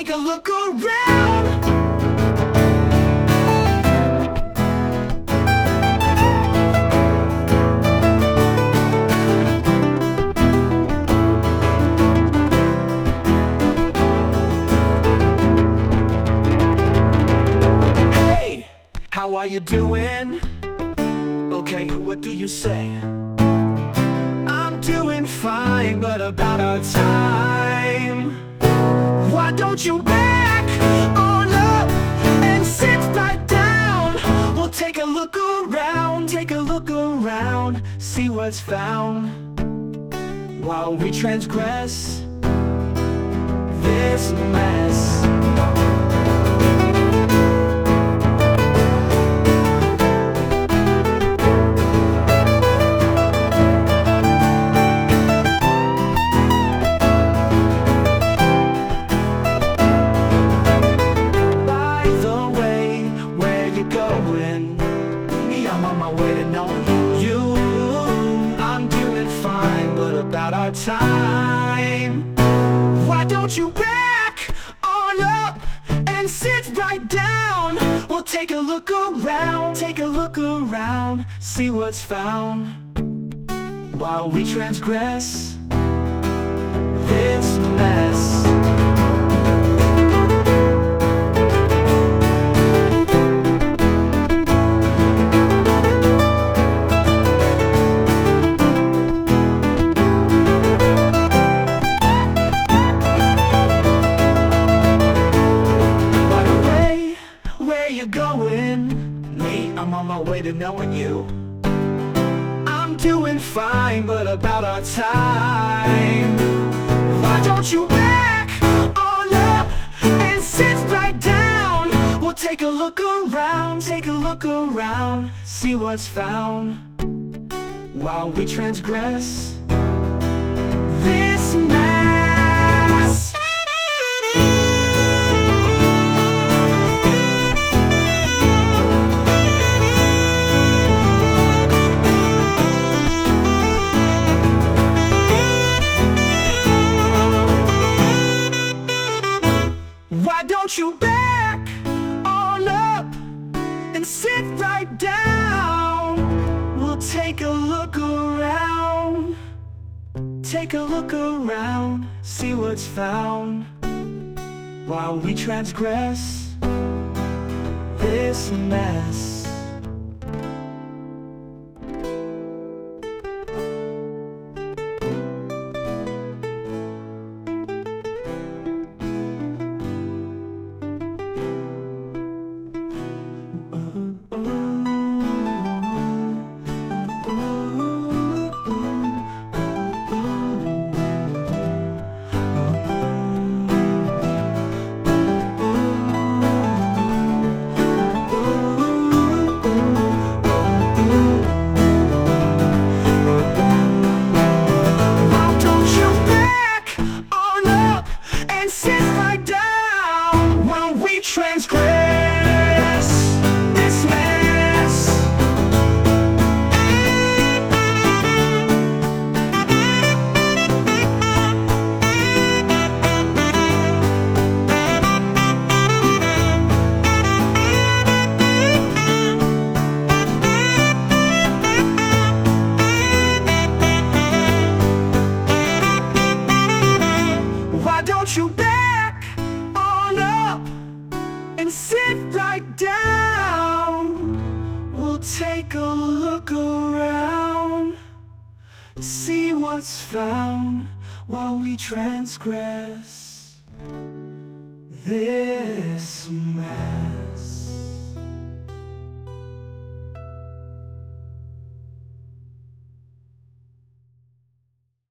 take a look around. Hey, how are you doing? Okay, what do you say? I'm doing fine, but about our time. Why don't you back on up and sit right down? We'll take a look around, see what's found while we transgress this mess. I'm on my way to know you. I'm doing fine, but about our time. Why don't you back on up and sit right down? We'll take a look around, see what's found while we transgress this mess. I'm on my way to knowing you. I'm doing fine, but about our time. Why don't you back on up and sit right down? We'll take a look around, see what's found while we transgress this mess. Why don't you back on up and sit right down? We'll take a look around, see what's found while we transgress this mess. Transgress this mess. Why don't you back on up and sit right down? We'll take a look around, see what's found while we transgress this mess.